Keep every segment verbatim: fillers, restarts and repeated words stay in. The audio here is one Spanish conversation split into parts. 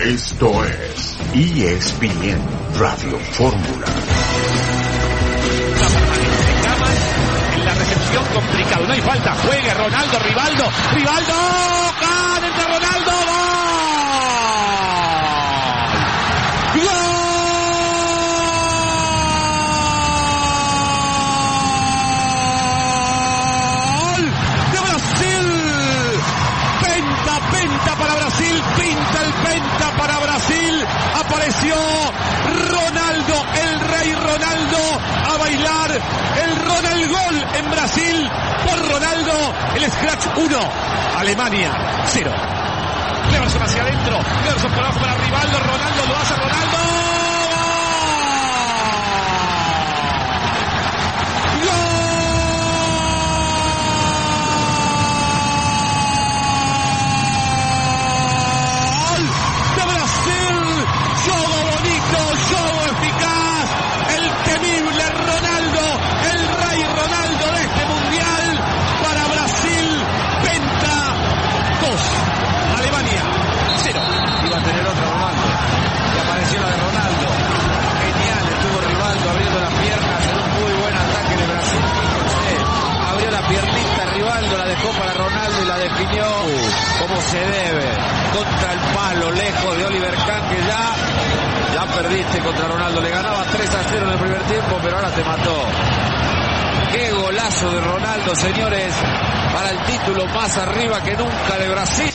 Esto es E S P N Radio Fórmula. En la recepción complicado, no hay falta, juegue Ronaldo, Rivaldo, Rivaldo, ¡can entre Ronaldo! ¡Gol! ¡Gol! ¡De Brasil! Penta, penta para Brasil, pinta el penta para Brasil, apareció Ronaldo, el rey Ronaldo, a bailar el Ronald Gol en Brasil por Ronaldo, el scratch uno, Alemania cero. Cleverson hacia adentro, Cleverson por abajo para Rivaldo, Ronaldo lo hace, Ronaldo. Para Ronaldo y la definió como se debe, contra el palo, lejos de Oliver Kahn, que ya, ya perdiste contra Ronaldo, le ganabas tres a cero en el primer tiempo, pero ahora te mató. Qué golazo de Ronaldo, señores, para el título más arriba que nunca de Brasil.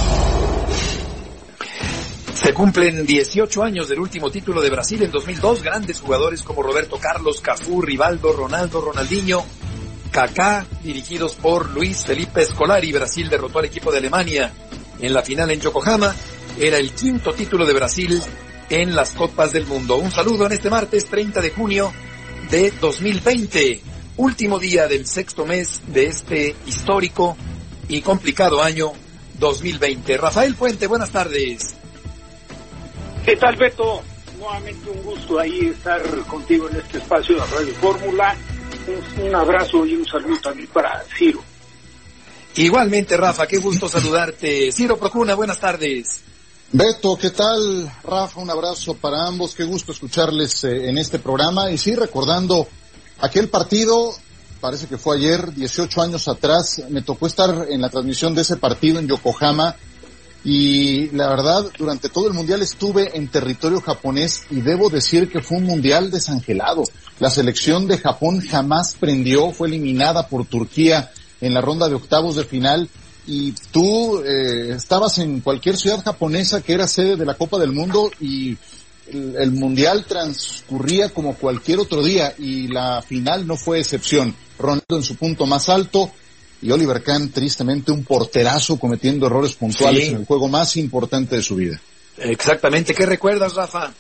Se cumplen dieciocho años del último título de Brasil en dos mil dos, grandes jugadores como Roberto Carlos, Cafú, Rivaldo, Ronaldo, Ronaldinho, Kaká, dirigidos por Luis Felipe Scolari. Brasil derrotó al equipo de Alemania en la final en Yokohama. Era el quinto título de Brasil en las Copas del Mundo. Un saludo en este martes treinta de junio de dos mil veinte, último día del sexto mes de este histórico y complicado año dos mil veinte. Rafael Puente, buenas tardes. ¿Qué tal, Beto? Nuevamente un gusto ahí estar contigo en este espacio de Radio Fórmula. Un abrazo y un saludo también para Ciro. Igualmente, Rafa, qué gusto saludarte. Ciro Procuna, buenas tardes. Beto, ¿qué tal? Rafa, un abrazo para ambos, qué gusto escucharles eh, en este programa. Y sí, recordando aquel partido, parece que fue ayer, dieciocho años atrás, me tocó estar en la transmisión de ese partido en Yokohama. Y la verdad, durante todo el mundial estuve en territorio japonés y debo decir que fue un mundial desangelado. La selección de Japón jamás prendió, fue eliminada por Turquía en la ronda de octavos de final y tú eh, estabas en cualquier ciudad japonesa que era sede de la Copa del Mundo y el, el mundial transcurría como cualquier otro día y la final no fue excepción. Ronaldo en su punto más alto y Oliver Kahn, tristemente, un porterazo cometiendo errores puntuales sí. en el juego más importante de su vida. Exactamente. ¿Qué recuerdas, Rafa?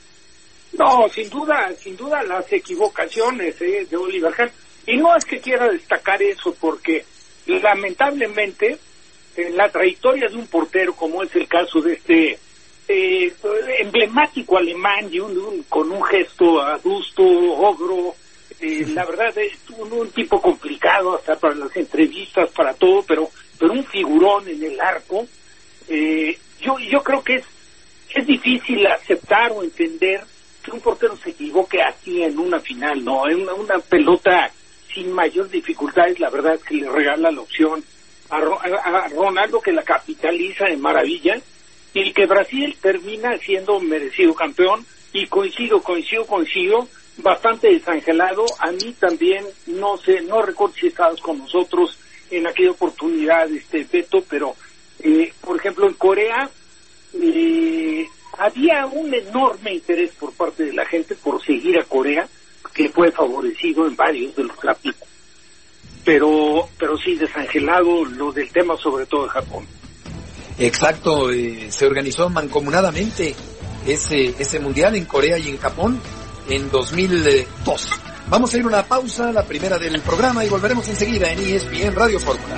No, sin duda, sin duda las equivocaciones eh, de Oliver Kahn. Y no es que quiera destacar eso, porque lamentablemente en la trayectoria de un portero, como es el caso de este eh, emblemático alemán, y un, un, con un gesto adusto, ogro, Eh, la verdad es un, un tipo complicado hasta para las entrevistas, para todo, pero pero un figurón en el arco. Eh, yo yo creo que es es difícil aceptar o entender que un portero se equivoque así en una final, no, en una, una pelota sin mayor dificultades. La verdad es que le regala la opción a, a, a Ronaldo, que la capitaliza de maravilla, y que Brasil termina siendo merecido campeón. Y coincido, coincido, coincido. Bastante desangelado. A mí también, no sé, no recuerdo si estabas con nosotros en aquella oportunidad, este Beto, pero eh, por ejemplo en Corea eh, había un enorme interés por parte de la gente por seguir a Corea, que fue favorecido en varios de los capítulos, pero pero sí desangelado lo del tema, sobre todo de Japón. Exacto, eh, se organizó mancomunadamente ese ese mundial en Corea y en Japón en dos mil dos. Vamos a ir a una pausa, la primera del programa, y volveremos enseguida en E S P N Radio Fórmula.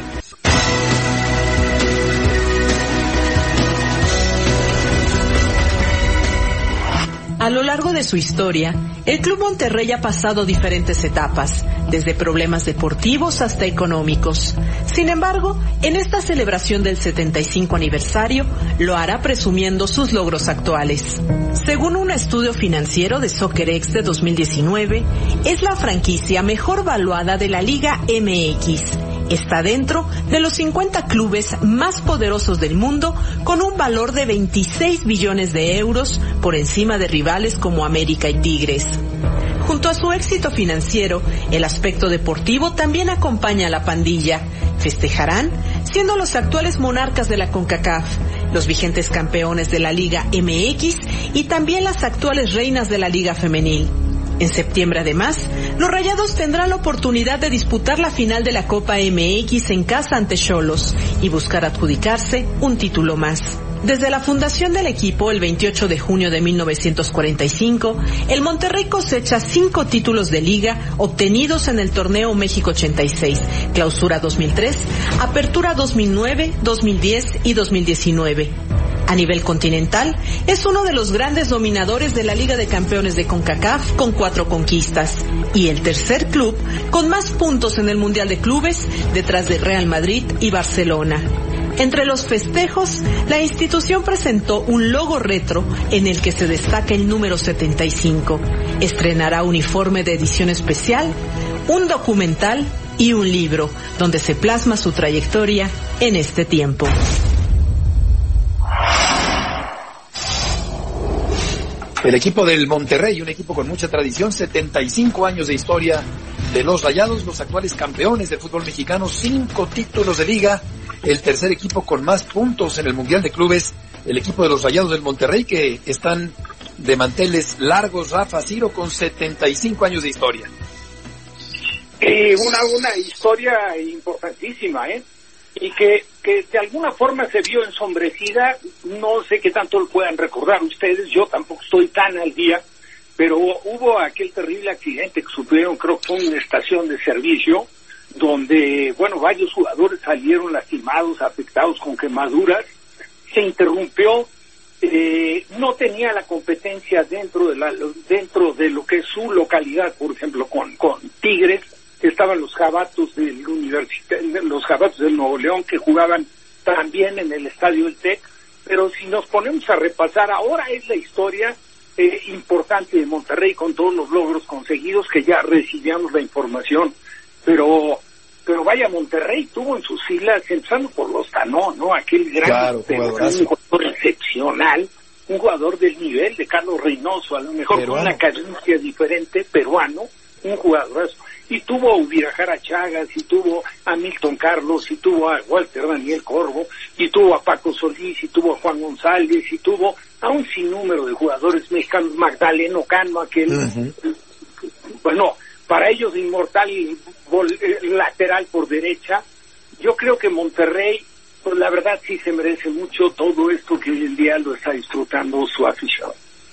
A lo largo largo de su historia, el Club Monterrey ha pasado diferentes etapas, desde problemas deportivos hasta económicos. Sin embargo, en esta celebración del setenta y cinco aniversario, lo hará presumiendo sus logros actuales. Según un estudio financiero de SoccerX de dos mil diecinueve, es la franquicia mejor valuada de la Liga M X. Está dentro de los cincuenta clubes más poderosos del mundo, con un valor de veintiséis billones de euros, por encima de rivales como América y Tigres. Junto a su éxito financiero, el aspecto deportivo también acompaña a la pandilla. Festejarán siendo los actuales monarcas de la CONCACAF, los vigentes campeones de la Liga M X y también las actuales reinas de la Liga Femenil. En septiembre, además, los Rayados tendrán la oportunidad de disputar la final de la Copa M X en casa ante Xolos y buscar adjudicarse un título más. Desde la fundación del equipo el veintiocho de junio de mil novecientos cuarenta y cinco, el Monterrey cosecha cinco títulos de liga obtenidos en el Torneo México ochenta y seis, Clausura dos mil tres, Apertura dos mil nueve, dos mil diez y dos mil diecinueve. A nivel continental, es uno de los grandes dominadores de la Liga de Campeones de CONCACAF con cuatro conquistas, y el tercer club con más puntos en el Mundial de Clubes, detrás de Real Madrid y Barcelona. Entre los festejos, la institución presentó un logo retro en el que se destaca el número setenta y cinco. Estrenará uniforme de edición especial, un documental y un libro, donde se plasma su trayectoria en este tiempo. El equipo del Monterrey, un equipo con mucha tradición, setenta y cinco años de historia de los Rayados, los actuales campeones del fútbol mexicano, cinco títulos de liga, el tercer equipo con más puntos en el Mundial de Clubes, el equipo de los Rayados del Monterrey, que están de manteles largos, Rafa Ciro, con setenta y cinco años de historia. Eh, una, una historia importantísima, ¿eh? Y que, que de alguna forma se vio ensombrecida, no sé qué tanto lo puedan recordar ustedes, yo tampoco estoy tan al día, pero hubo aquel terrible accidente que sufrieron, creo que fue en una estación de servicio, donde, bueno, varios jugadores salieron lastimados, afectados con quemaduras, se interrumpió, eh, no tenía la competencia dentro de la, dentro de lo que es su localidad, por ejemplo, con, con Tigres. Estaban los jabatos del universitario, los jabatos del Nuevo León, que jugaban también en el estadio del Tec, pero si nos ponemos a repasar, ahora es la historia eh, importante de Monterrey, con todos los logros conseguidos, que ya recibíamos la información, pero pero vaya, Monterrey tuvo en sus filas, empezando por los Tanó, ¿no? Aquel gran, claro, un jugador excepcional, un jugador del nivel de Carlos Reynoso, a lo mejor peruano, con una cadencia diferente, peruano, un jugadorazo. Y tuvo a Ubirajara Chagas, y tuvo a Milton Carlos, y tuvo a Walter Daniel Corvo, y tuvo a Paco Solís, y tuvo a Juan González, y tuvo a un sinnúmero de jugadores mexicanos, Magdaleno Cano, aquel, uh-huh. bueno, para ellos inmortal lateral por derecha. Yo creo que Monterrey, pues la verdad sí se merece mucho todo esto que hoy en día lo está disfrutando su afición.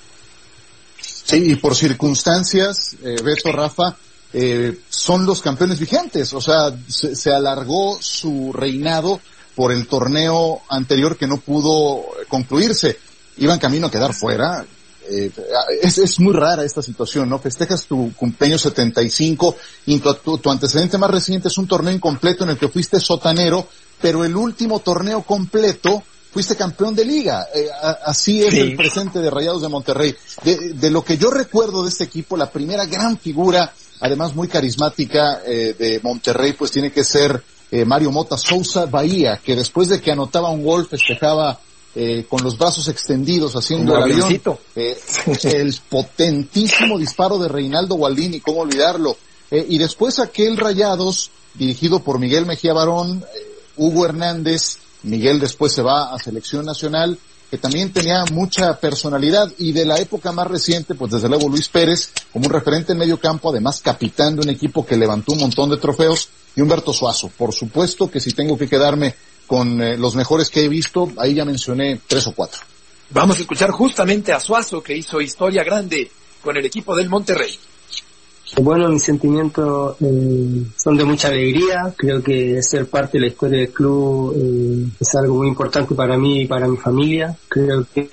Sí, y por circunstancias, eh, Beto, Rafa, eh, son los campeones vigentes, o sea, se, se alargó su reinado por el torneo anterior que no pudo concluirse. Iban camino a quedar fuera. Eh, es, es muy rara esta situación, ¿no? Festejas tu cumpleaños setenta y cinco y tu, tu, tu antecedente más reciente es un torneo incompleto en el que fuiste sotanero, pero el último torneo completo fuiste campeón de liga. Eh, a, así es sí. El presente de Rayados de Monterrey. De, de lo que yo recuerdo de este equipo, la primera gran figura, además muy carismática, eh, de Monterrey, pues tiene que ser eh, Mario Mota Sousa Bahía, que después de que anotaba un gol festejaba Eh, con los brazos extendidos, haciendo el avión, eh, el potentísimo disparo de Reinaldo Gualdini, cómo olvidarlo, eh, y después aquel Rayados, dirigido por Miguel Mejía Barón, eh, Hugo Hernández, Miguel después se va a Selección Nacional, que también tenía mucha personalidad, y de la época más reciente, pues desde luego Luis Pérez, como un referente en medio campo, además capitán de un equipo que levantó un montón de trofeos, y Humberto Suazo. Por supuesto que si tengo que quedarme con eh, los mejores que he visto, ahí ya mencioné tres o cuatro. Vamos a escuchar justamente a Suazo, que hizo historia grande con el equipo del Monterrey. Bueno, mis sentimientos eh, son de mucha alegría. Creo que ser parte de la historia del club eh, es algo muy importante para mí y para mi familia. Creo que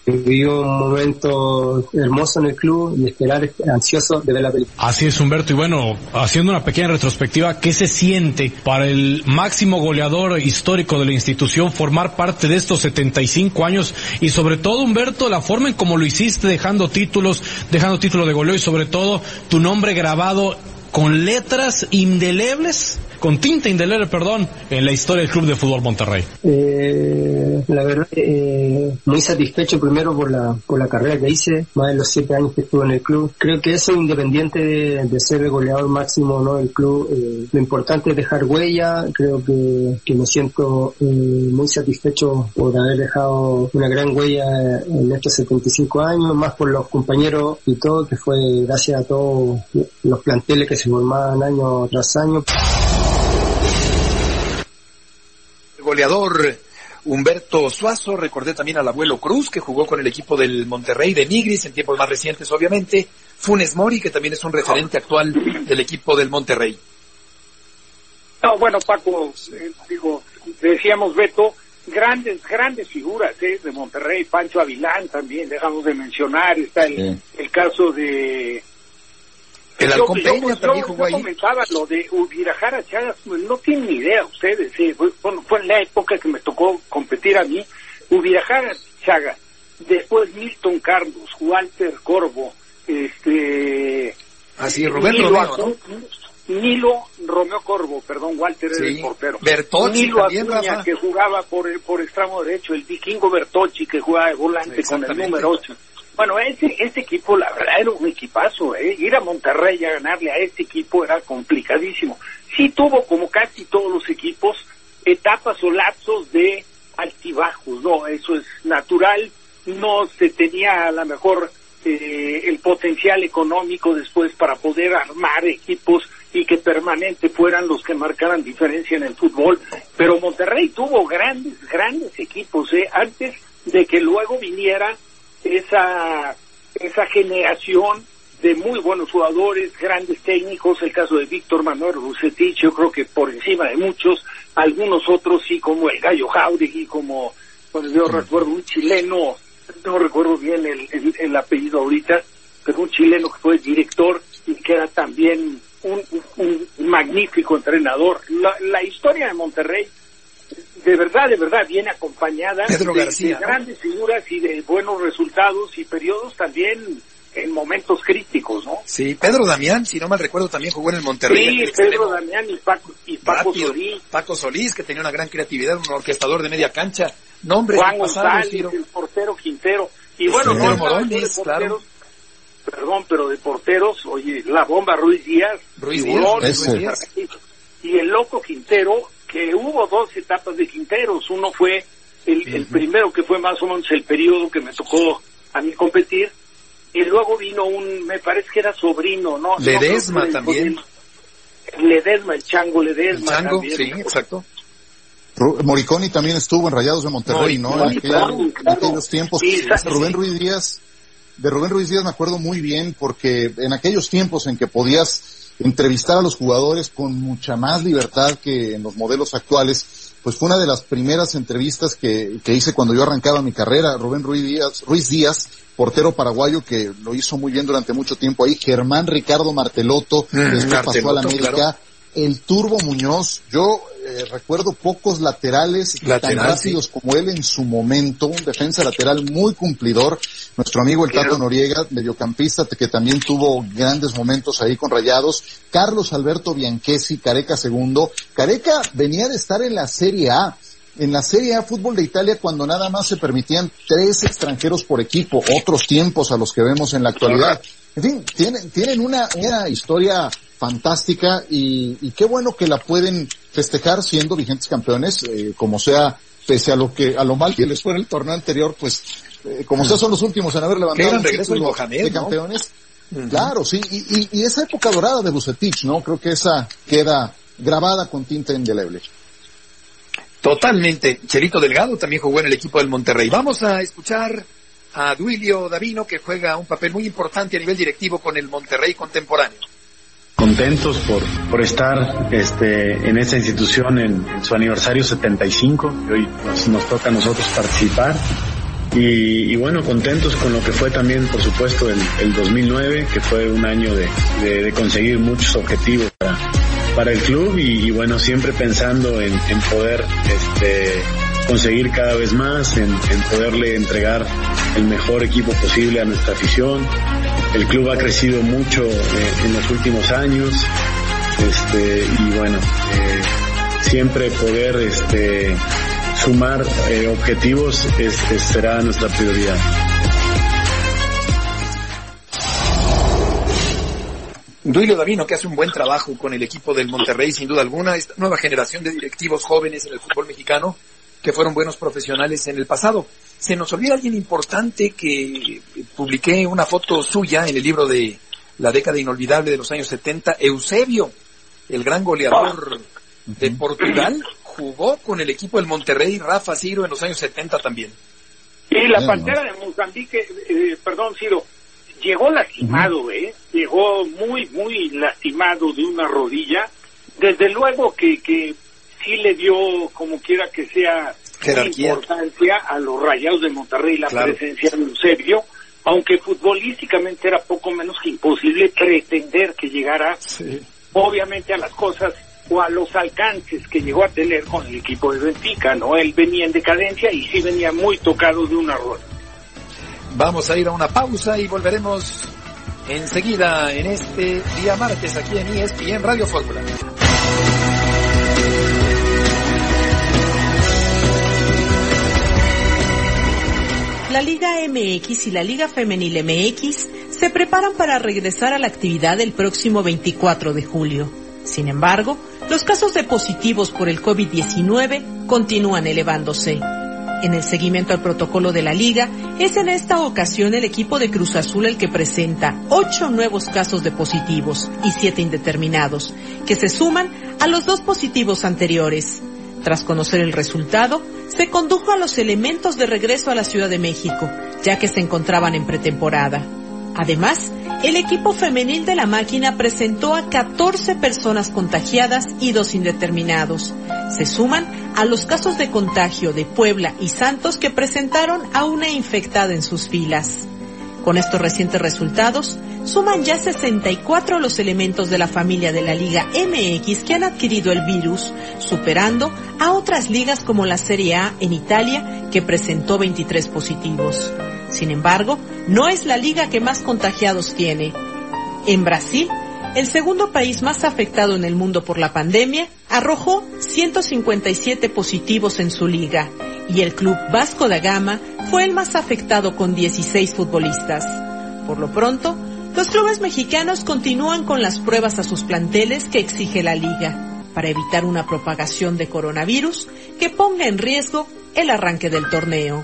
vivió un momento hermoso en el club y esperar, ansioso de ver la película. Así es, Humberto, y bueno, haciendo una pequeña retrospectiva, ¿qué se siente para el máximo goleador histórico de la institución formar parte de estos setenta y cinco años? Y sobre todo, Humberto, la forma en cómo lo hiciste, dejando títulos, dejando título de goleo y sobre todo tu nombre grabado con letras indelebles, con tinta indeleble, perdón, en la historia del Club de Fútbol Monterrey. Eh, la verdad, eh, muy satisfecho primero por la por la carrera que hice, más de los siete años que estuve en el club. Creo que eso, independiente de, de ser el goleador máximo no del club, eh, lo importante es dejar huella. Creo que, que me siento eh, muy satisfecho por haber dejado una gran huella en estos setenta y cinco años, más por los compañeros y todo, que fue gracias a todos los planteles que se formaban año tras año. Goleador Humberto Suazo, recordé también al abuelo Cruz, que jugó con el equipo del Monterrey de Nigris en tiempos más recientes, obviamente. Funes Mori, que también es un referente actual del equipo del Monterrey. No, bueno, Paco, eh, digo, decíamos, Beto, grandes, grandes figuras eh, de Monterrey. Pancho Avilán también, dejamos de mencionar, está el, sí. el caso de... El Halcón Peña también jugó ahí. Yo comentaba lo de Ubirajara Chagas, no tienen ni idea ustedes, eh, bueno, fue en la época que me tocó competir a mí. Ubirajara Chagas, después Milton Carlos, Walter Corvo, este... Así, Rubén Nilo Romeo, Acu- ¿no? Nilo Romeo Corvo, perdón, Walter sí. era el portero. Bertocci Nilo también, Acuña, Rafa. que jugaba por el, por extremo derecho, el vikingo Bertocci, que jugaba de volante con el número ocho. Bueno, ese, ese equipo, la verdad, era un equipazo, ¿eh? Ir a Monterrey a ganarle a este equipo era complicadísimo. Sí tuvo, como casi todos los equipos, etapas o lapsos de altibajos, ¿no? Eso es natural, no se tenía a lo mejor eh, el potencial económico después para poder armar equipos y que permanente fueran los que marcaran diferencia en el fútbol, pero Monterrey tuvo grandes, grandes equipos, ¿eh? Antes de que luego viniera esa esa generación de muy buenos jugadores, grandes técnicos, el caso de Víctor Manuel Bucetich, yo creo que por encima de muchos, algunos otros sí, como el Gallo Jauregui, como, bueno, yo recuerdo un chileno, no recuerdo bien el, el, el apellido ahorita, pero un chileno que fue director y que era también un, un, un magnífico entrenador. La, la historia de Monterrey, de verdad, de verdad, viene acompañada Pedro de, García, de grandes figuras y de buenos resultados y periodos también en momentos críticos, ¿no? Sí, Pedro Damián, si no mal recuerdo, también jugó en el Monterrey. Sí, Pedro Damián y Paco, y Paco rápido. Solís. Paco Solís, que tenía una gran creatividad, un orquestador de media cancha. Nombres Juan pasados, González, Ciro. el portero Quintero. Y bueno, Sí, no Moronis, hablando de porteros, claro. perdón, pero de porteros, oye, la bomba Ruiz Díaz, Ruiz Tiburón, Díaz, Ruiz Díaz. y el loco Quintero, que hubo dos etapas de Quinteros. Uno fue el, uh-huh. el primero, que fue más o menos el periodo que me tocó a mí competir, y luego vino un, me parece que era sobrino, ¿no? Ledesma no, también. El Ledesma, el Chango Ledesma. El Chango, también. sí, exacto. Moriconi también estuvo en Rayados de Monterrey, ¿no? En, aquel, claro, en claro. aquellos tiempos. Sí, sí, Rubén sí. Ruiz Díaz, de Rubén Ruiz Díaz me acuerdo muy bien, porque en aquellos tiempos en que podías entrevistar a los jugadores con mucha más libertad que en los modelos actuales, pues fue una de las primeras entrevistas que, que hice cuando yo arrancaba mi carrera. Rubén Ruiz Díaz, Ruiz Díaz, portero paraguayo que lo hizo muy bien durante mucho tiempo ahí, Germán Ricardo Martelotto, Mm, después Martelotto, pasó a la América, claro. el Turbo Muñoz. Yo eh, recuerdo pocos laterales Lateral, tan rápidos sí. como él en su momento, un defensa lateral muy cumplidor. Nuestro amigo el Tato Noriega, mediocampista, que también tuvo grandes momentos ahí con Rayados. Carlos Alberto Bianchesi, Careca segundo. Careca venía de estar en la Serie A. En la Serie A Fútbol de Italia, cuando nada más se permitían tres extranjeros por equipo, otros tiempos a los que vemos en la actualidad. En fin, tienen, tienen una, una historia fantástica y, y qué bueno que la pueden festejar siendo vigentes campeones, eh, como sea, pese a lo que, a lo mal que les fue en el torneo anterior, pues, eh, como sea son los últimos en haber levantado el regreso título de Mohamed, de ¿no? campeones. Uh-huh. Claro, sí, y, y, y esa época dorada de Bucetich, ¿no? Creo que esa queda grabada con tinta indeleble. Totalmente. Chelito Delgado también jugó en el equipo del Monterrey. Vamos a escuchar a Duilio Davino, que juega un papel muy importante a nivel directivo con el Monterrey contemporáneo. Contentos por por estar este en esta institución en, en su aniversario setenta y cinco, que hoy nos, nos toca a nosotros participar. y, y bueno, contentos con lo que fue también, por supuesto, el, el dos mil nueve, que fue un año de, de, de conseguir muchos objetivos para, para el club y, y bueno, siempre pensando en, en poder este, conseguir cada vez más, en, en poderle entregar el mejor equipo posible a nuestra afición. El club ha crecido mucho eh, en los últimos años, este, y bueno, eh, siempre poder este, sumar eh, objetivos es, es, será nuestra prioridad. Duilio Davino, que hace un buen trabajo con el equipo del Monterrey, sin duda alguna, esta nueva generación de directivos jóvenes en el fútbol mexicano, que fueron buenos profesionales en el pasado. Se nos olvida alguien importante que publiqué una foto suya en el libro de La década inolvidable de los años setenta, Eusebio, el gran goleador de Portugal, jugó con el equipo del Monterrey, Rafa, Ciro, en los años setenta también. Y la Pantera de Mozambique, eh, perdón, Ciro, llegó lastimado, ¿eh? Llegó muy, muy lastimado de una rodilla. Desde luego que, que sí le dio, como quiera que sea, importancia a los Rayados de Monterrey la claro. presencia de Eusebio, aunque futbolísticamente era poco menos que imposible pretender que llegara, sí. obviamente, a las cosas o a los alcances que llegó a tener con el equipo de Benfica, ¿no? Él venía en decadencia y sí venía muy tocado de una rueda. Vamos a ir a una pausa y volveremos enseguida en este día martes aquí en E S P N Radio Fórmula. La Liga M X y la Liga Femenil M X se preparan para regresar a la actividad el próximo veinticuatro de julio. Sin embargo, los casos de positivos por el COVID diecinueve continúan elevándose. En el seguimiento al protocolo de la Liga, es en esta ocasión el equipo de Cruz Azul el que presenta ocho nuevos casos de positivos y siete indeterminados, que se suman a los dos positivos anteriores. Tras conocer el resultado, se condujo a los elementos de regreso a la Ciudad de México, ya que se encontraban en pretemporada. Además, el equipo femenil de la máquina presentó a catorce personas contagiadas y dos indeterminados. Se suman a los casos de contagio de Puebla y Santos, que presentaron a una infectada en sus filas. Con estos recientes resultados, suman ya sesenta y cuatro los elementos de la familia de la Liga M X que han adquirido el virus, superando a otras ligas como la Serie A en Italia, que presentó veintitrés positivos. Sin embargo, no es la liga que más contagiados tiene. En Brasil, el segundo país más afectado en el mundo por la pandemia, arrojó ciento cincuenta y siete positivos en su liga, y el club Vasco da Gama fue el más afectado con dieciséis futbolistas. Por lo pronto, los clubes mexicanos continúan con las pruebas a sus planteles que exige la liga, para evitar una propagación de coronavirus que ponga en riesgo el arranque del torneo.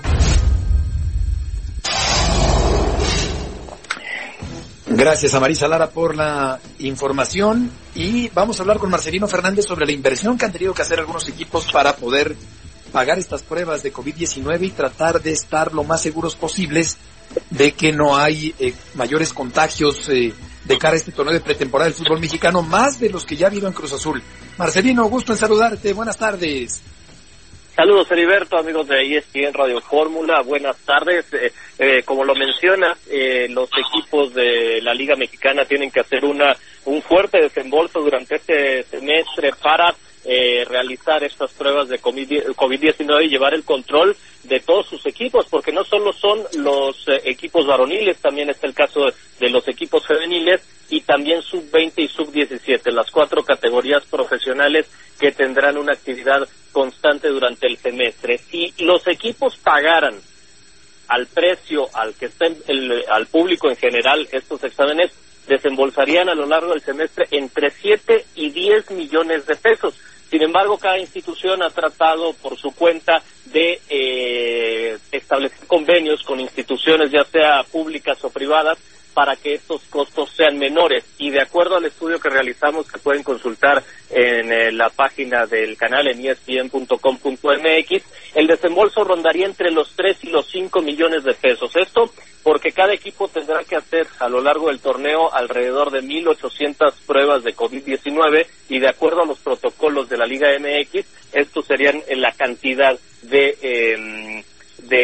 Gracias a Marisa Lara por la información, y vamos a hablar con Marcelino Fernández sobre la inversión que han tenido que hacer algunos equipos para poder pagar estas pruebas de COVID diecinueve y tratar de estar lo más seguros posibles de que no hay eh, mayores contagios eh, de cara a este torneo de pretemporada del fútbol mexicano, más de los que ya ha habido en Cruz Azul. Marcelino, gusto en saludarte, buenas tardes. Saludos, Heriberto, amigos de E S P N Radio Fórmula, buenas tardes. Eh, eh, como lo mencionas, eh, los equipos de la Liga Mexicana tienen que hacer una un fuerte desembolso durante este semestre para eh, realizar estas pruebas de COVID diecinueve y llevar el control de todos sus equipos, porque no solo son los eh, equipos varoniles, también está el caso de, de los equipos femeniles y también sub veinte y sub diecisiete, las cuatro categorías profesionales que tendrán una actividad constante durante el semestre. Si los equipos pagaran al precio al que está el, al público en general estos exámenes, desembolsarían a lo largo del semestre entre siete y diez millones de pesos. Sin embargo, cada institución ha tratado por su cuenta de eh, establecer convenios con instituciones, ya sea públicas o privadas, para que estos costos sean menores. Y de acuerdo al estudio que realizamos, que pueden consultar en eh, la página del canal en E S P N punto com punto M X, el desembolso rondaría entre los tres y los cinco millones de pesos. Esto porque cada equipo tendrá que hacer a lo largo del torneo alrededor de mil ochocientas pruebas de COVID diecinueve, y de acuerdo a los protocolos de la Liga M X, estos serían en la cantidad de... Eh, de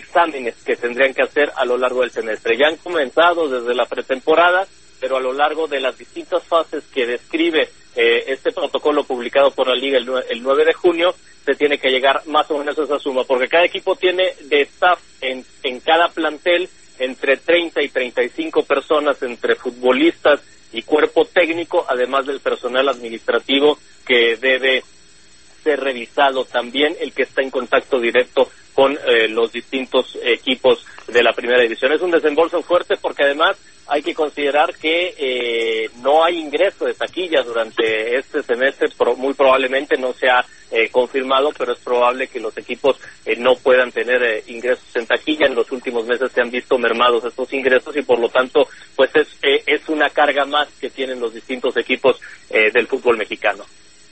exámenes que tendrían que hacer a lo largo del semestre. Ya han comenzado desde la pretemporada, pero a lo largo de las distintas fases que describe eh, este protocolo publicado por la Liga el, el nueve de junio, se tiene que llegar más o menos a esa suma, porque cada equipo tiene de staff en, en cada plantel entre treinta y treinta y cinco personas, entre futbolistas y cuerpo técnico, además del personal administrativo que debe ser revisado, también el que está en contacto directo con eh, los distintos equipos de la primera división. Es un desembolso fuerte porque además hay que considerar que eh, no hay ingreso de taquilla durante este semestre, pro, muy probablemente no se ha eh, confirmado, pero es probable que los equipos eh, no puedan tener eh, ingresos en taquilla. En los últimos meses se han visto mermados estos ingresos y por lo tanto pues es, eh, es una carga más que tienen los distintos equipos eh, del fútbol mexicano.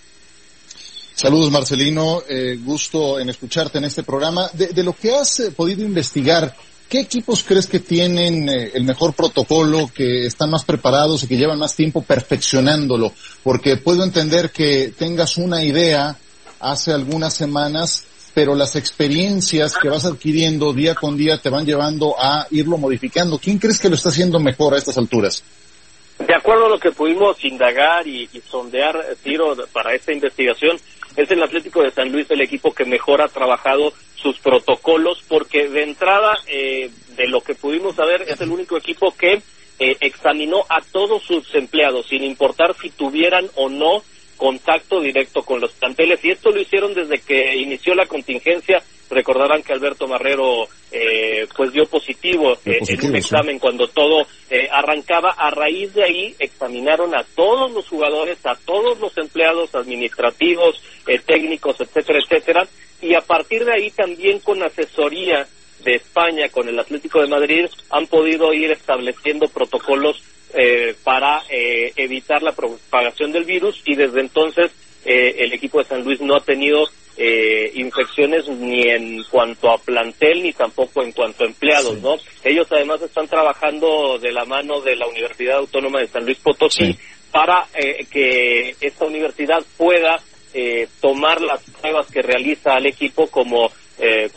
Saludos, Marcelino, eh, gusto en escucharte en este programa. De, de lo que has eh, podido investigar, ¿qué equipos crees que tienen eh, el mejor protocolo, que están más preparados y que llevan más tiempo perfeccionándolo? Porque puedo entender que tengas una idea hace algunas semanas, pero las experiencias que vas adquiriendo día con día te van llevando a irlo modificando. ¿Quién crees que lo está haciendo mejor a estas alturas? De acuerdo a lo que pudimos indagar y, y sondear, Ciro, para esta investigación, es el Atlético de San Luis el equipo que mejor ha trabajado sus protocolos, porque de entrada, eh, de lo que pudimos saber, es el único equipo que eh, examinó a todos sus empleados, sin importar si tuvieran o no contacto directo con los planteles, y esto lo hicieron desde que inició la contingencia. Recordarán que Alberto Marrero eh, pues dio positivo, eh, positivo en un examen sí. cuando todo eh, arrancaba. A raíz de ahí examinaron a todos los jugadores, a todos los empleados administrativos, eh, técnicos, etcétera, etcétera, y a partir de ahí también con asesoría de España, con el Atlético de Madrid, han podido ir estableciendo protocolos eh, para eh, evitar la propagación del virus, y desde entonces eh, el equipo de San Luis no ha tenido Eh, infecciones ni en cuanto a plantel ni tampoco en cuanto a empleados, sí. ¿no? Ellos además están trabajando de la mano de la Universidad Autónoma de San Luis Potosí sí. para eh, que esta universidad pueda eh, tomar las pruebas que realiza al equipo como eh,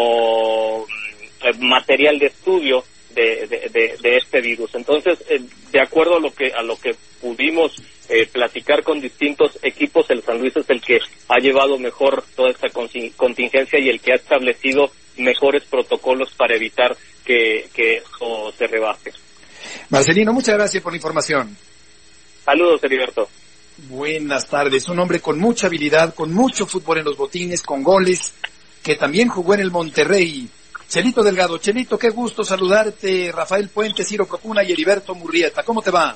como eh, material de estudio de, de, de, de este virus. Entonces, eh, de acuerdo a lo que a lo que pudimos eh, platicar con distintos equipos, el San Luis es el que ha llevado mejor toda esta contingencia y el que ha establecido mejores protocolos para evitar que, que eso se rebase. Marcelino, muchas gracias por la información. Saludos, Heriberto. Buenas tardes. Un hombre con mucha habilidad, con mucho fútbol en los botines, con goles, que también jugó en el Monterrey. Chelito Delgado. Chelito, qué gusto saludarte. Rafael Puente, Ciro Procuna y Heriberto Murrieta. ¿Cómo te va?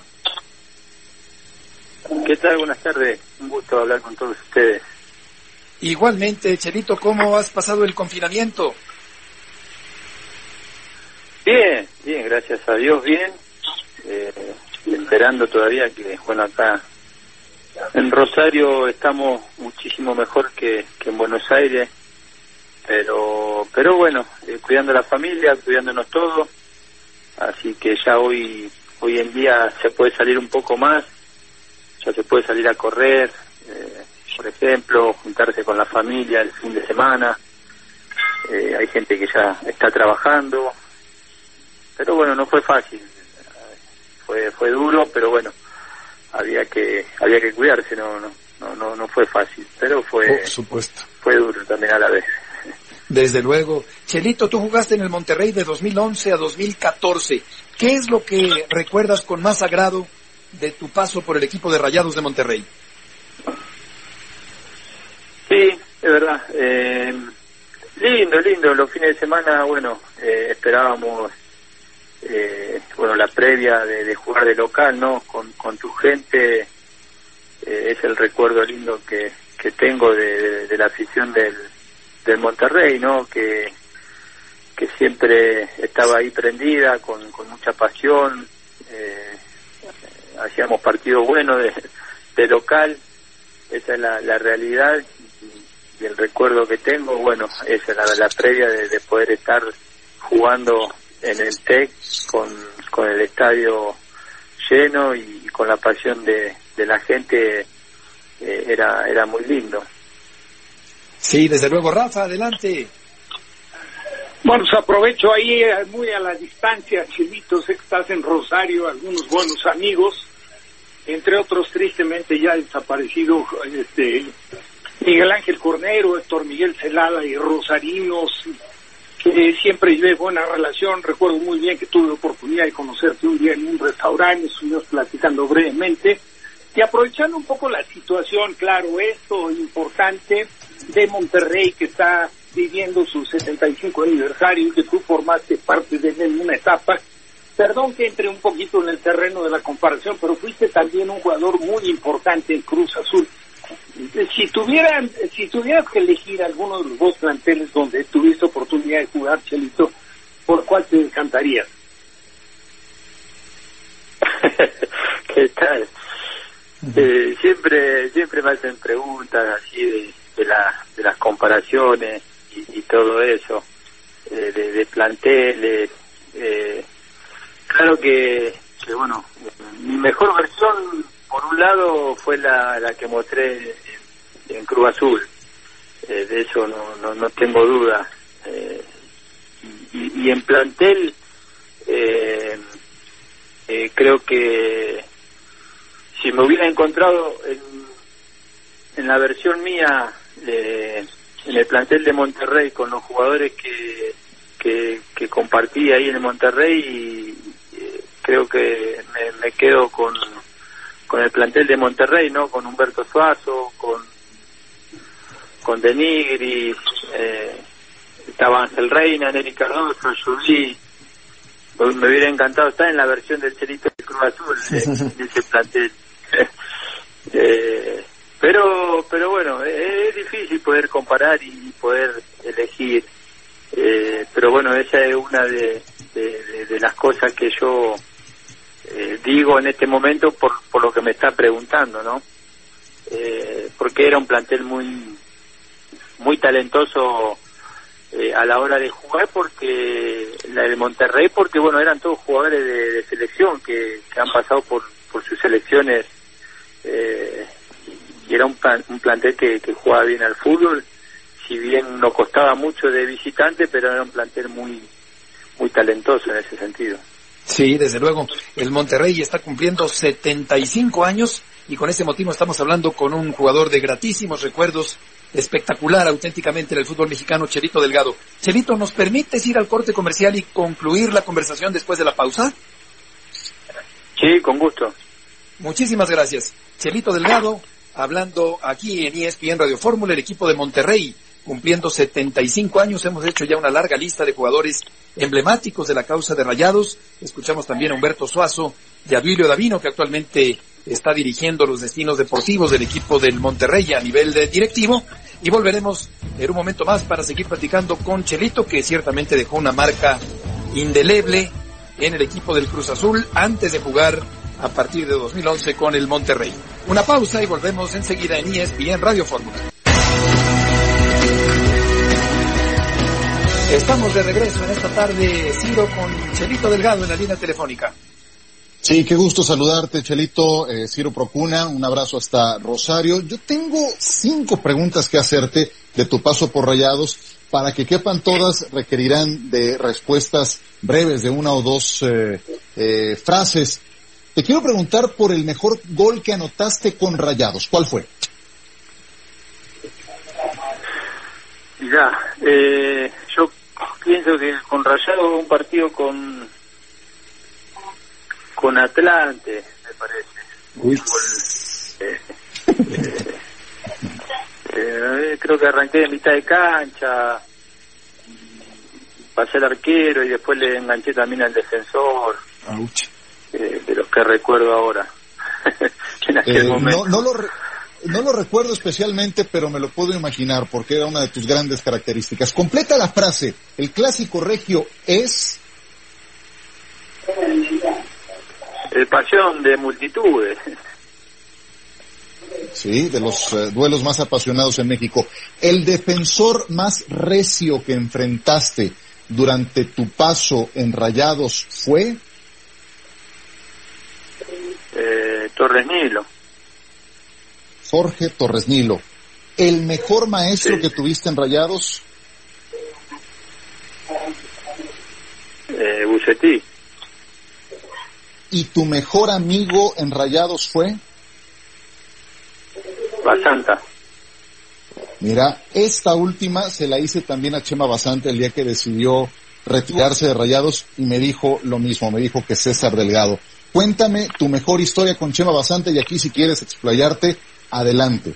¿Qué tal? Buenas tardes. Un gusto hablar con todos ustedes. Igualmente, Chelito, ¿cómo has pasado el confinamiento? Bien, bien, gracias a Dios, bien. Eh, esperando todavía que, bueno, acá en Rosario estamos muchísimo mejor que, que en Buenos Aires, pero pero bueno, eh, cuidando a la familia, cuidándonos todos, así que ya hoy hoy en día se puede salir un poco más, ya se puede salir a correr, eh, por ejemplo, juntarse con la familia el fin de semana, eh, hay gente que ya está trabajando, pero bueno, no fue fácil, fue fue duro, pero bueno, había que había que cuidarse, no no no no, no fue fácil, pero fue por supuesto fue duro también a la vez. Desde luego. Chelito, tú jugaste en el Monterrey de dos mil once a dos mil catorce. ¿Qué es lo que recuerdas con más agrado de tu paso por el equipo de Rayados de Monterrey? Sí, es verdad. Eh, lindo, lindo. Los fines de semana, bueno, eh, esperábamos, eh, bueno, la previa de, de jugar de local, ¿no? Con, con tu gente. Eh, es el recuerdo lindo que, que tengo de, de, de la afición del del Monterrey, ¿no? Que que siempre estaba ahí prendida, con, con mucha pasión, eh, hacíamos partidos buenos de, de local, esa es la, la realidad, y, y el recuerdo que tengo, bueno, esa es la, la previa de, de poder estar jugando en el TEC con, con el estadio lleno y, y con la pasión de, de la gente, eh, era, era muy lindo. Sí, desde luego. Rafa, adelante. Bueno, pues aprovecho ahí muy a la distancia, Chelito, sé que estás en Rosario, algunos buenos amigos, entre otros tristemente ya desaparecido este Miguel Ángel Cornero, Héctor Miguel Celada y rosarinos, que siempre llevé buena relación. Recuerdo muy bien que tuve oportunidad de conocerte un día en un restaurante, estuvimos platicando brevemente, y aprovechando un poco la situación, claro, esto importante de Monterrey, que está viviendo su setenta y cinco aniversario, que tú formaste parte de él en una etapa. Perdón que entre un poquito en el terreno de la comparación, pero fuiste también un jugador muy importante en Cruz Azul. Si tuvieran, si tuvieras que elegir alguno de los dos planteles donde tuviste oportunidad de jugar, Chelito, ¿por cuál te encantarías? ¿Qué tal? Eh, siempre siempre me hacen preguntas así de, de, la, de las comparaciones y, y todo eso, eh, de, de planteles. Eh, claro que, que, bueno, mi mejor versión, por un lado, fue la, la que mostré en, en Cruz Azul. Eh, de eso no, no, no tengo duda. Eh, y, y en plantel, eh, eh, creo que si me hubiera encontrado en, en la versión mía de, en el plantel de Monterrey con los jugadores que, que, que compartí ahí en el Monterrey, y, eh, creo que me, me quedo con, con el plantel de Monterrey, ¿no? Con Humberto Suazo, con, con Denigri, eh, estaba Ángel Reina, Nelly Cardoso, Juli. Me hubiera encantado estar en la versión del Chelito de Cruz Azul, de, de ese plantel. eh, pero pero bueno, es, es difícil poder comparar y poder elegir, eh, pero bueno, esa es una de, de, de, de las cosas que yo eh, digo en este momento por, por lo que me está preguntando, ¿no? Eh, porque era un plantel muy muy talentoso eh, a la hora de jugar, porque la de Monterrey, porque bueno, eran todos jugadores de, de selección que, que han pasado por, por sus selecciones. Eh, y era un, plan, un plantel que, que jugaba bien al fútbol, si bien no costaba mucho de visitante, pero era un plantel muy muy talentoso en ese sentido. Sí, desde luego. El Monterrey está cumpliendo setenta y cinco años, y con ese motivo estamos hablando con un jugador de gratísimos recuerdos, espectacular auténticamente en el fútbol mexicano, Chelito Delgado. Chelito, ¿nos permites ir al corte comercial y concluir la conversación después de la pausa? Sí, con gusto. Muchísimas gracias. Chelito Delgado, hablando aquí en E S P N Radio Fórmula, el equipo de Monterrey, cumpliendo setenta y cinco años. Hemos hecho ya una larga lista de jugadores emblemáticos de la causa de Rayados. Escuchamos también a Humberto Suazo y a Duilio Davino, que actualmente está dirigiendo los destinos deportivos del equipo del Monterrey a nivel de directivo. Y volveremos en un momento más para seguir platicando con Chelito, que ciertamente dejó una marca indeleble en el equipo del Cruz Azul antes de jugar a partir de dos mil once con el Monterrey. Una pausa y volvemos enseguida en E S P N Radio Fórmula. Estamos de regreso en esta tarde, Ciro, con Chelito Delgado en la línea telefónica. Sí, qué gusto saludarte, Chelito. eh, Ciro Procuna, un abrazo hasta Rosario. Yo tengo cinco preguntas que hacerte de tu paso por Rayados. Para que quepan todas, requerirán de respuestas breves de una o dos eh, eh, frases. Te quiero preguntar por el mejor gol que anotaste con Rayados. ¿Cuál fue? Ya, eh, yo pienso que con Rayados un partido con con Atlante, me parece. Uy. Eh, eh, eh, creo que arranqué de mitad de cancha, pasé al arquero y después le enganché también al defensor. Ouch. Eh, de los que recuerdo ahora. En aquel eh, momento. No, no lo re- no lo recuerdo especialmente, pero me lo puedo imaginar porque era una de tus grandes características. Completa la frase. El clásico regio es... El pasión de multitudes. Sí, de los uh, duelos más apasionados en México. El defensor más recio que enfrentaste durante tu paso en Rayados fue... Eh, Torres Nilo. Jorge Torres Nilo. ¿El mejor maestro Sí. que tuviste en Rayados? Pochetí. ¿Y tu mejor amigo en Rayados fue? Basanta. Mira, esta última se la hice también a Chema Basanta el día que decidió retirarse de Rayados y me dijo lo mismo, me dijo que César Delgado. Cuéntame tu mejor historia con Chema Basanta y aquí si quieres explayarte, adelante.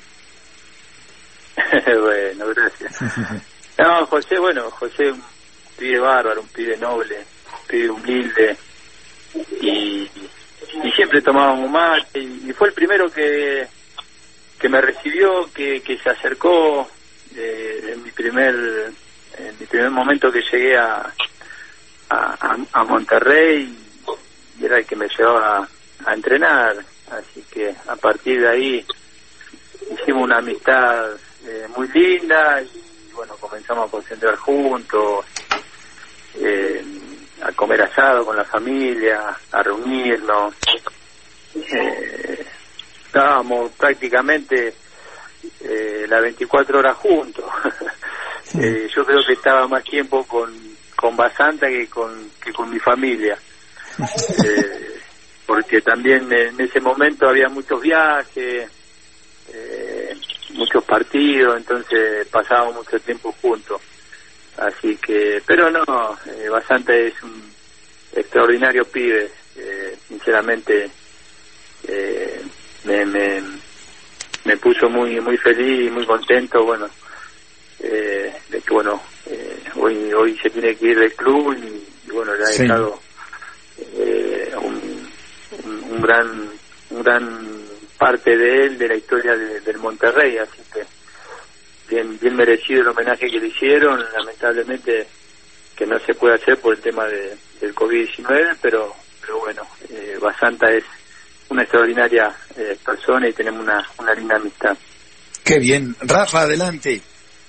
Bueno, gracias. No, José, bueno, José un pibe bárbaro, un pibe noble, un pibe humilde y, y siempre tomábamos mate y, y fue el primero que que me recibió, que, que se acercó eh, en mi primer en mi primer momento que llegué a a, a Monterrey y era el que me llevaba a, a entrenar, así que a partir de ahí hicimos una amistad eh, muy linda y bueno, comenzamos a concentrar juntos, eh, a comer asado con la familia, a reunirnos, eh, estábamos prácticamente eh, las veinticuatro horas juntos. eh, yo creo que estaba más tiempo con, con Basanta que con, que con mi familia, eh, porque también en ese momento había muchos viajes, eh, muchos partidos, entonces pasábamos mucho tiempo juntos. Así que, pero no, eh, Basanta es un extraordinario pibe, eh, sinceramente eh, me, me me puso muy muy feliz y muy contento, bueno, eh, de que bueno, eh, hoy hoy se tiene que ir del club y, y bueno, le ha sí. dejado eh, un, un, un gran un gran parte de él, de la historia de, del Monterrey, así que bien bien merecido el homenaje que le hicieron, lamentablemente que no se puede hacer por el tema de, del COVID diecinueve, pero pero bueno, eh, Basanta es una extraordinaria eh, persona y tenemos una, una linda amistad. Qué bien. Rafa, adelante.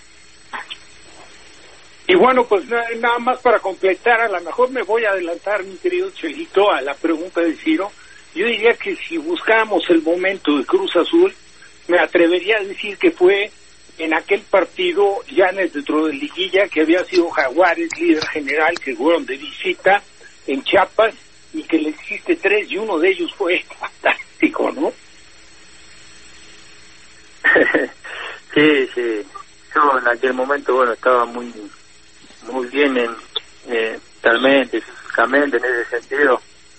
Y bueno, pues na- nada más para completar, a lo mejor me voy a adelantar, mi querido Chelito, a la pregunta de Ciro. Yo diría que si buscáramos el momento de Cruz Azul, me atrevería a decir que fue en aquel partido, ya en el dentro de liguilla, que había sido Jaguares, líder general, que fueron de visita en Chiapas, y que le hiciste tres, y uno de ellos fue fantástico, ¿no? Sí, sí. Yo en aquel momento, bueno, estaba muy muy bien en, eh, mentalmente, físicamente, en ese sentido.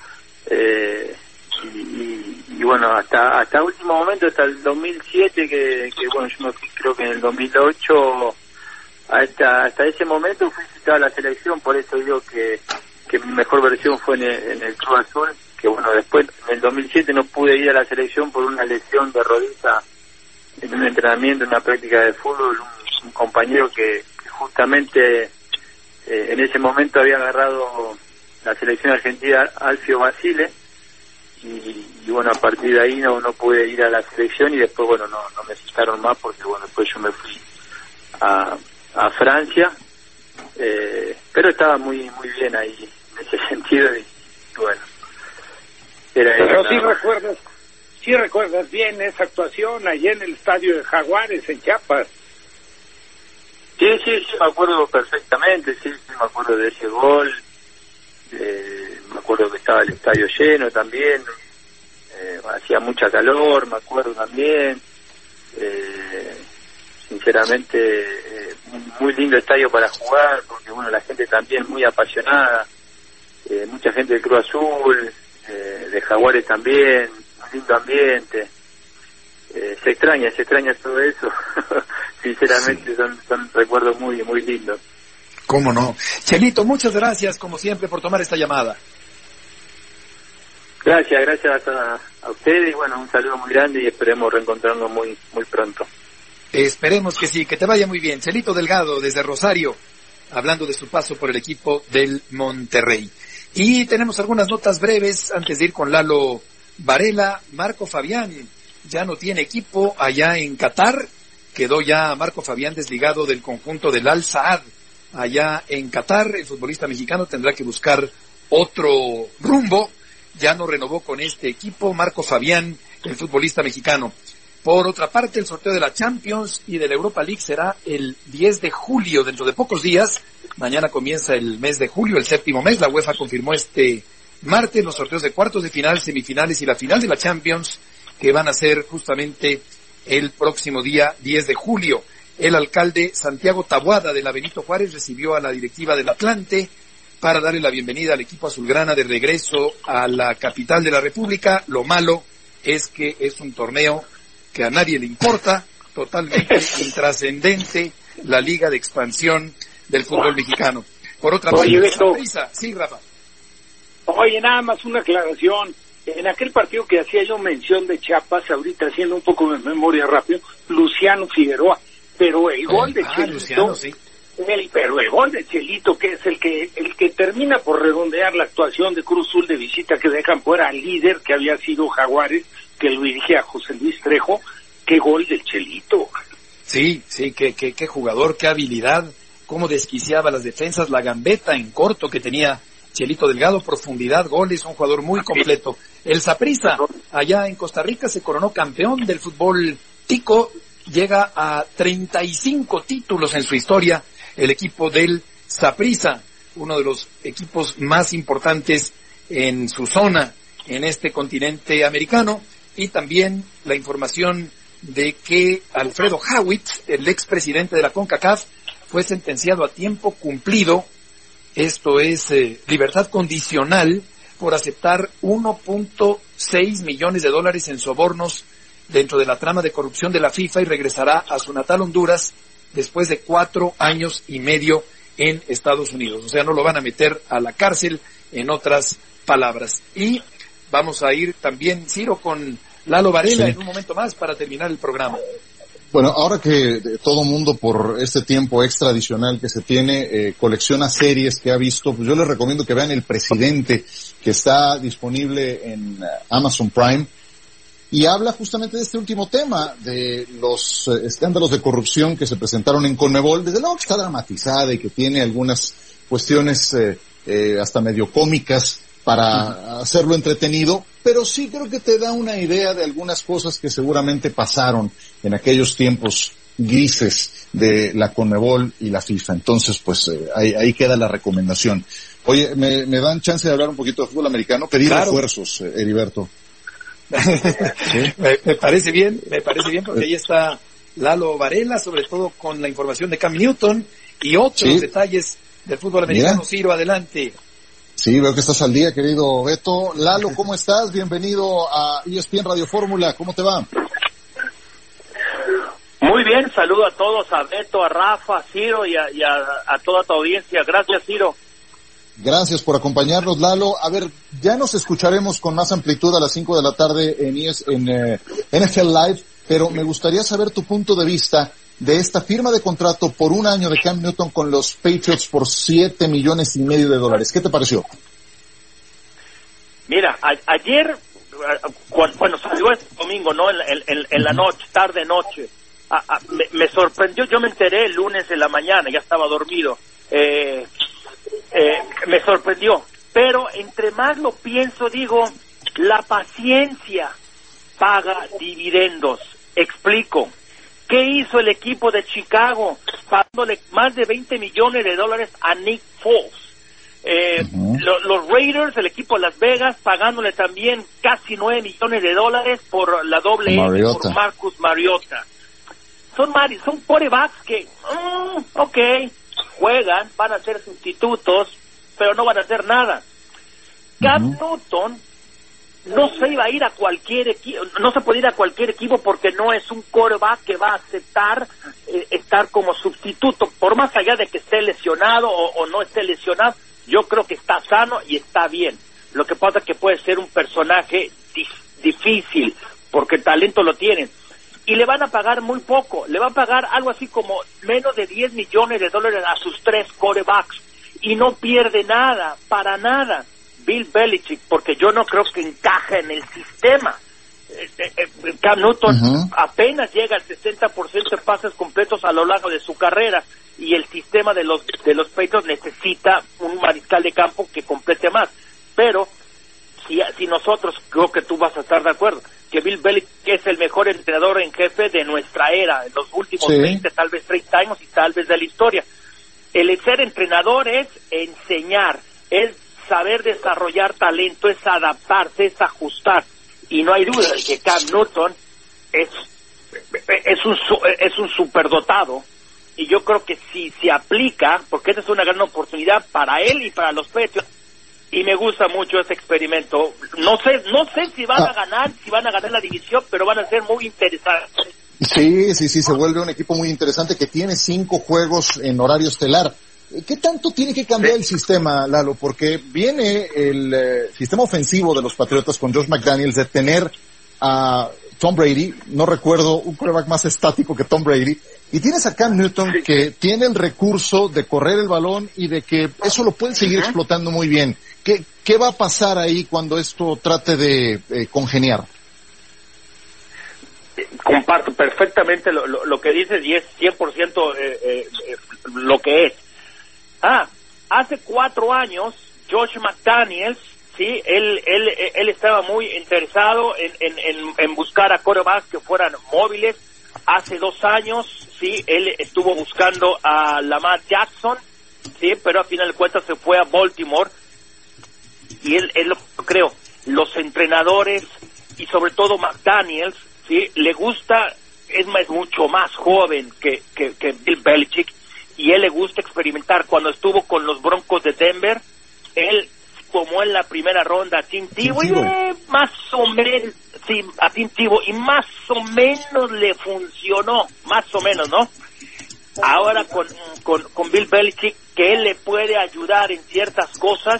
Eh, y, y, y bueno, hasta hasta último momento, hasta el dos mil siete, que, que bueno, yo me fui, creo que en el dos mil ocho, hasta, hasta ese momento fui citado a la selección, por eso digo que que mi mejor versión fue en el, en el Cruz Azul, que bueno, después en el dos mil siete no pude ir a la selección por una lesión de rodilla en un entrenamiento, en una práctica de fútbol, un, un compañero que, que justamente eh, en ese momento había agarrado la selección argentina, Alfio Basile, y, y bueno, a partir de ahí no no pude ir a la selección y después bueno, no, no me citaron más porque bueno, después yo me fui a, a Francia, eh, pero estaba muy muy bien ahí en ese sentido y bueno, era Pero eso, sí nada más. recuerdas, sí recuerdas bien esa actuación allí en el estadio de Jaguares en Chiapas. Sí, sí, sí, me acuerdo perfectamente, sí, sí, me acuerdo de ese gol, eh, me acuerdo que estaba el estadio lleno también, eh, hacía mucha calor, me acuerdo también, eh, sinceramente, eh, muy lindo estadio para jugar, porque bueno, la gente también muy apasionada, eh, mucha gente del Cruz Azul, eh, de Jaguares también, un lindo ambiente. Eh, se extraña, se extraña todo eso. Sinceramente sí. son, son recuerdos muy muy lindos. ¿Cómo no? Chelito, muchas gracias como siempre por tomar esta llamada. Gracias, gracias a, a ustedes y bueno, un saludo muy grande y esperemos reencontrarnos muy muy pronto. Esperemos que sí, que te vaya muy bien. Chelito Delgado desde Rosario, hablando de su paso por el equipo del Monterrey. Y tenemos algunas notas breves antes de ir con Lalo Varela. Marco Fabián ya no tiene equipo allá en Qatar, quedó ya Marco Fabián desligado del conjunto del Al Saad allá en Qatar. El futbolista mexicano tendrá que buscar otro rumbo, ya no renovó con este equipo Marco Fabián, el futbolista mexicano. Por otra parte, el sorteo de la Champions y de la Europa League será el diez de julio, dentro de pocos días, Mañana comienza el mes de julio, el séptimo mes. La UEFA confirmó este martes los sorteos de cuartos de final, semifinales y la final de la Champions, que van a ser justamente el próximo día diez de julio. El alcalde Santiago Taboada de la Benito Juárez recibió a la directiva del Atlante para darle la bienvenida al equipo azulgrana de regreso a la capital de la República. Lo malo es que es un torneo que a nadie le importa, totalmente intrascendente, la Liga de Expansión del fútbol mexicano. Por otra parte, Saprissa. Sí, Rafa. Oye, nada más una aclaración. En aquel partido que hacía yo mención de Chiapas, ahorita haciendo un poco de memoria rápido, Luciano Figueroa. Pero el gol eh, de ah, Chelito, Luciano, sí. el, pero el gol de Chelito, que es el que el que termina por redondear la actuación de Cruz Azul de visita, que dejan fuera al líder que había sido Jaguares, que lo dirigía José Luis Trejo. Qué gol del Chelito. Sí, sí, qué, qué, qué jugador, qué habilidad, cómo desquiciaba las defensas, la gambeta en corto que tenía Chelito Delgado, profundidad, goles, un jugador muy completo. El Saprissa, allá en Costa Rica, se coronó campeón del fútbol tico. Llega a treinta y cinco títulos en su historia el equipo del Saprissa, uno de los equipos más importantes en su zona en este continente americano. Y también la información de que Alfredo Howitt, el expresidente de la CONCACAF, fue sentenciado a tiempo cumplido, esto es eh, libertad condicional, por aceptar uno punto seis millones de dólares en sobornos dentro de la trama de corrupción de la FIFA, y regresará a su natal Honduras después de cuatro años y medio en Estados Unidos. O sea, no lo van a meter a la cárcel, en otras palabras. Y vamos a ir también, Ciro, con Lalo Varela sí. en un momento más para terminar el programa. Bueno, ahora que todo mundo por este tiempo extra adicional que se tiene eh, colecciona series que ha visto, pues yo les recomiendo que vean El Presidente, que está disponible en uh, Amazon Prime. Y habla justamente de este último tema, de los eh, escándalos de corrupción que se presentaron en Conmebol. Desde luego que está dramatizada y que tiene algunas cuestiones eh, eh, hasta medio cómicas para uh-huh. hacerlo entretenido, pero sí creo que te da una idea de algunas cosas que seguramente pasaron en aquellos tiempos grises de la Conmebol y la FIFA. Entonces, pues eh, ahí, ahí queda la recomendación. Oye, ¿me, me dan chance de hablar un poquito de fútbol americano? Pedir claro. refuerzos, eh, Heriberto. ¿Sí? me, me parece bien, me parece bien porque ahí está Lalo Varela, sobre todo con la información de Cam Newton y otros ¿Sí? detalles del fútbol americano. Mira. Ciro, adelante. Sí, veo que estás al día, querido Beto. Lalo, ¿cómo estás? Bienvenido a E S P N Radio Fórmula. ¿Cómo te va? Muy bien, saludo a todos, a Beto, a Rafa, a Ciro y, a, y a, a toda tu audiencia. Gracias, Ciro. Gracias por acompañarnos, Lalo. A ver, ya nos escucharemos con más amplitud a las cinco de la tarde en, E S, en eh, N F L Live, pero me gustaría saber tu punto de vista de esta firma de contrato por un año de Cam Newton con los Patriots por siete millones y medio de dólares. ¿Qué te pareció? Mira, a, ayer, cuando, cuando salió este domingo, ¿no? En, en, en la noche, tarde noche, a, a, me, me sorprendió. Yo me enteré el lunes en la mañana, ya estaba dormido. Eh, eh, me sorprendió. Pero entre más lo pienso, digo, la paciencia paga dividendos. Explico. ¿Qué hizo el equipo de Chicago? Pagándole más de veinte millones de dólares a Nick Foles. Eh, uh-huh. lo, los Raiders, el equipo de Las Vegas, pagándole también casi nueve millones de dólares por la doble M, por Marcus Mariota. Son mari, son quarterbacks que, mm, ok, juegan, van a ser sustitutos, pero no van a hacer nada. Uh-huh. Cam Newton no se iba a ir a cualquier equipo, no se puede ir a cualquier equipo porque no es un quarterback que va a aceptar eh, estar como sustituto, por más allá de que esté lesionado o, o no esté lesionado. Yo creo que está sano y está bien. Lo que pasa es que puede ser un personaje dif- difícil, porque el talento lo tienen. Y le van a pagar muy poco, le van a pagar algo así como menos de diez millones de dólares a sus tres quarterbacks. Y no pierde nada, para nada. Bill Belichick, porque yo no creo que encaje en el sistema. Eh, eh, Cam Newton uh-huh. apenas llega al sesenta por ciento de pases completos a lo largo de su carrera, y el sistema de los de los Patriots necesita un mariscal de campo que complete más. Pero si, si nosotros, creo que tú vas a estar de acuerdo, que Bill Belichick es el mejor entrenador en jefe de nuestra era, en los últimos sí. veinte, tal vez treinta años y tal vez de la historia. el ser entrenador es enseñar, es saber desarrollar talento, es adaptarse, es ajustar. Y no hay duda de que Cam Newton es, es un es un superdotado. Y yo creo que si se aplica, porque esta es una gran oportunidad para él y para los Patriots, y me gusta mucho ese experimento. No sé, no sé si van a ganar, si van a ganar la división, pero van a ser muy interesantes. Sí, sí, sí, se vuelve un equipo muy interesante que tiene cinco juegos en horario estelar. ¿Qué tanto tiene que cambiar el sistema, Lalo? Porque viene el eh, sistema ofensivo de los Patriotas con Josh McDaniels de tener a Tom Brady, no recuerdo un quarterback más estático que Tom Brady, y tienes a Cam Newton que tiene el recurso de correr el balón y de que eso lo pueden seguir uh-huh. explotando muy bien. ¿Qué, qué va a pasar ahí cuando esto trate de eh, congeniar? Comparto perfectamente lo, lo, lo que dices y es cien por ciento eh, eh, lo que es. Ah, hace cuatro años Josh McDaniels, sí, él él él estaba muy interesado en en en, en buscar a quarterbacks que fueran móviles. Hace dos años, sí, él estuvo buscando a Lamar Jackson, sí, pero a final de cuentas se fue a Baltimore. Y él, él lo creo, los entrenadores y sobre todo McDaniels, sí, le gusta, es más, mucho más joven que, que, que Bill Belichick, y él le gusta experimentar. Cuando estuvo con los Broncos de Denver, él tomó en la primera ronda a Tim Tebow, eh, más o menos, sí, a Tim Tebow, y más o menos le funcionó, más o menos, ¿no? Ahora con, con, con Bill Belichick, que él le puede ayudar en ciertas cosas,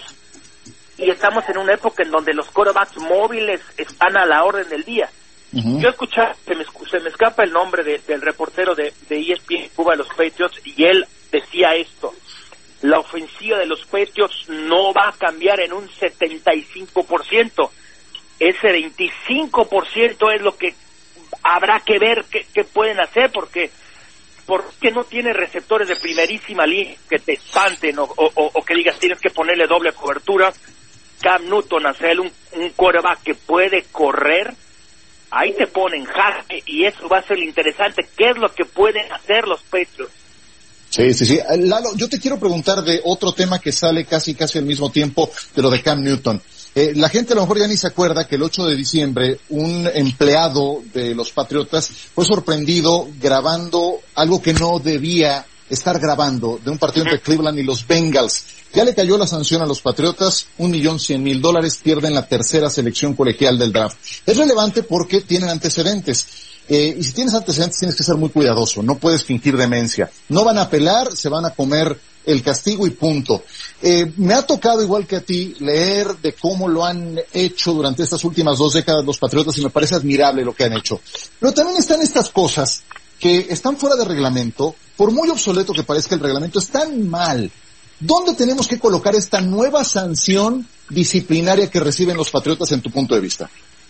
y estamos en una época en donde los quarterbacks móviles están a la orden del día. Uh-huh. Yo escuché, se me, se me escapa el nombre de, del reportero de, de E S P N Cuba de los Patriots, y él decía esto: la ofensiva de los Patriots no va a cambiar en un setenta y cinco por ciento. Ese veinticinco por ciento es lo que habrá que ver qué, qué pueden hacer, porque porque no tiene receptores de primerísima línea que te espanten o, o, o que digas tienes que ponerle doble cobertura. Cam Newton, hacer un, un quarterback que puede correr, ahí te ponen jaque, y eso va a ser interesante. ¿Qué es lo que pueden hacer los Patriots? Sí, sí, sí. Lalo, yo te quiero preguntar de otro tema que sale casi, casi al mismo tiempo de lo de Cam Newton. Eh, la gente a lo mejor ya ni se acuerda que el ocho de diciembre un empleado de los Patriotas fue sorprendido grabando algo que no debía estar grabando, de un partido entre Cleveland y los Bengals. Ya le cayó la sanción a los Patriotas, un millón cien mil dólares, pierden la tercera selección colegial del draft. Es relevante porque tienen antecedentes. Eh, y si tienes antecedentes tienes que ser muy cuidadoso, no puedes fingir demencia. No van a apelar, se van a comer el castigo y punto. Eh, me ha tocado, igual que a ti, leer de cómo lo han hecho durante estas últimas dos décadas los Patriotas, y me parece admirable lo que han hecho. Pero también están estas cosas que están fuera de reglamento. Por muy obsoleto que parezca el reglamento, están mal. ¿Dónde tenemos que colocar esta nueva sanción disciplinaria que reciben los Patriotas en tu punto de vista?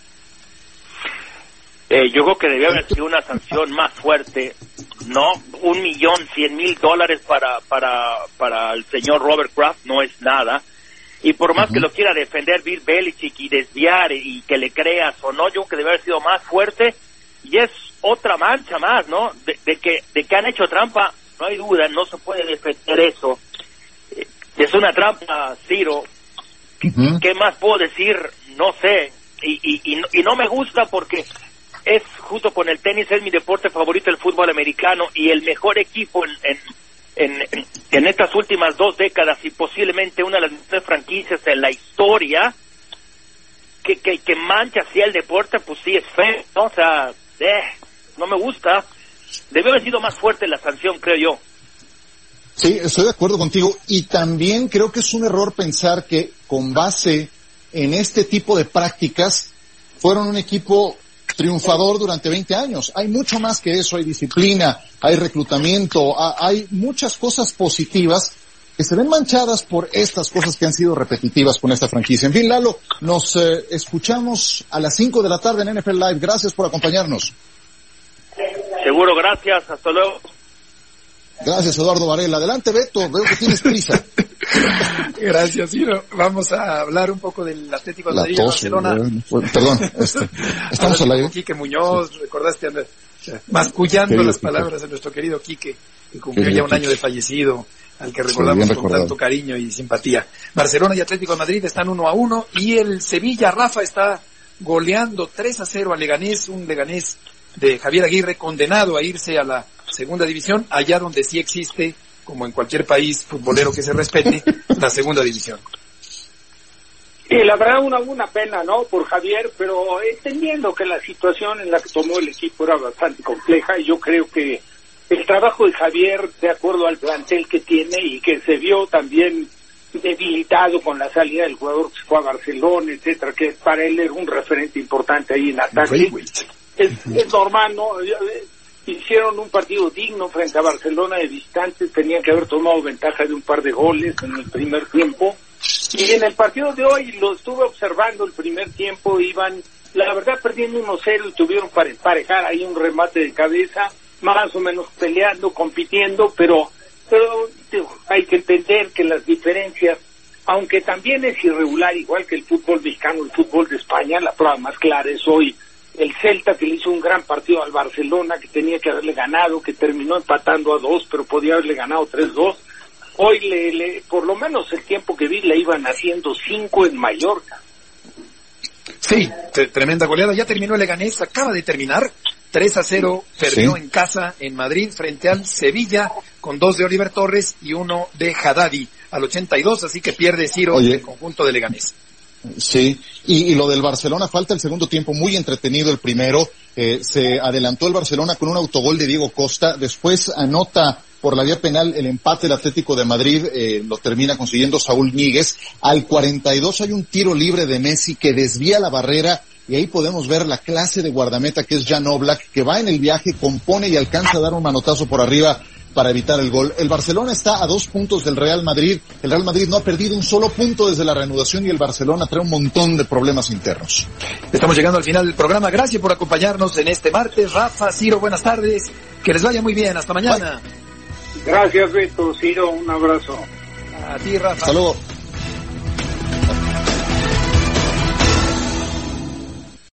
Eh, yo creo que debía haber sido una sanción más fuerte, ¿no? Un millón cien mil dólares para para para el señor Robert Kraft no es nada. Y por más uh-huh. que lo quiera defender Bill Belichick y desviar y que le creas o no, yo creo que debe haber sido más fuerte. Y es otra mancha más, ¿no? De, de que de que han hecho trampa, no hay duda, no se puede defender eso. Eh, es una trampa, Ciro. Uh-huh. ¿Qué más puedo decir? No sé. Y, y, y, no, y no me gusta porque es justo con el tenis, es mi deporte favorito, el fútbol americano, y el mejor equipo en en, en, en estas últimas dos décadas y posiblemente una de las mejores franquicias en la historia, que que, que mancha así el deporte, pues sí es feo, ¿no? O sea, eh, no me gusta. Debe haber sido más fuerte la sanción, creo yo. Sí, estoy de acuerdo contigo, y también creo que es un error pensar que con base en este tipo de prácticas fueron un equipo triunfador durante veinte años. Hay mucho más que eso, hay disciplina, hay reclutamiento, hay muchas cosas positivas que se ven manchadas por estas cosas que han sido repetitivas con esta franquicia. En fin, Lalo, nos eh, escuchamos a las cinco de la tarde en N F L Live. Gracias por acompañarnos. Seguro, gracias, hasta luego. Gracias, Eduardo Varela. Adelante, Beto, veo que tienes prisa. Gracias, Ciro. Vamos a hablar un poco del Atlético de Madrid, Barcelona. Eh, perdón, este, estamos al aire. Quique Muñoz, recordaste andar mascullando las palabras de nuestro querido Quique, que cumplió ya un año de fallecido. al que recordamos sí, con tanto cariño y simpatía. Barcelona y Atlético de Madrid están uno a uno y el Sevilla, Rafa, está goleando tres a cero al Leganés, un Leganés de Javier Aguirre condenado a irse a la segunda división, allá donde sí existe, como en cualquier país futbolero que se respete, la segunda división. Y la verdad una, una pena, ¿no? Por Javier, pero entendiendo que la situación en la que tomó el equipo era bastante compleja, y yo creo que el trabajo de Javier, de acuerdo al plantel que tiene y que se vio también debilitado con la salida del jugador que fue a Barcelona, etcétera, que para él era un referente importante ahí en ataque, es, es normal, ¿no? Hicieron un partido digno frente a Barcelona de distantes, tenían que haber tomado ventaja de un par de goles en el primer tiempo, y en el partido de hoy lo estuve observando el primer tiempo, iban, la verdad, perdiendo uno cero y tuvieron para emparejar ahí un remate de cabeza, más o menos peleando, compitiendo, pero, pero digo, hay que entender que las diferencias, aunque también es irregular, igual que el fútbol mexicano, el fútbol de España, la prueba más clara es hoy el Celta, que le hizo un gran partido al Barcelona, que tenía que haberle ganado, que terminó empatando a dos, pero podía haberle ganado tres dos. Hoy, le, le, por lo menos el tiempo que vi, le iban haciendo cinco en Mallorca. Sí, t- tremenda goleada. Ya terminó el Leganés, acaba de terminar. tres a cero perdió sí. en casa en Madrid frente al Sevilla, con dos de Oliver Torres y uno de Haddadi al ochenta y dos, así que pierde Ciro el conjunto de Leganés. Sí, y, y lo del Barcelona, falta el segundo tiempo, muy entretenido el primero, eh, se adelantó el Barcelona con un autogol de Diego Costa, después anota por la vía penal el empate el Atlético de Madrid, eh, lo termina consiguiendo Saúl Ñíguez, al cuarenta y dos hay un tiro libre de Messi que desvía la barrera, y ahí podemos ver la clase de guardameta que es Jan Oblak, que va en el viaje, compone y alcanza a dar un manotazo por arriba para evitar el gol. El Barcelona está a dos puntos del Real Madrid. El Real Madrid no ha perdido un solo punto desde la reanudación y el Barcelona trae un montón de problemas internos. Estamos llegando al final del programa. Gracias por acompañarnos en este martes. Rafa, Ciro, buenas tardes. Que les vaya muy bien. Hasta mañana. Gracias, Beto. Ciro, un abrazo. A ti, Rafa. Hasta luego.